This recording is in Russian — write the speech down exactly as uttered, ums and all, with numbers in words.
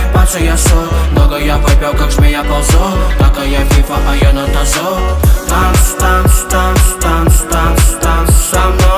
пальцы я су. Много я выпил, как змея ползу. Такая фифа, а я на тазу. Танц, танц, танц, танц, танц, танц со мной.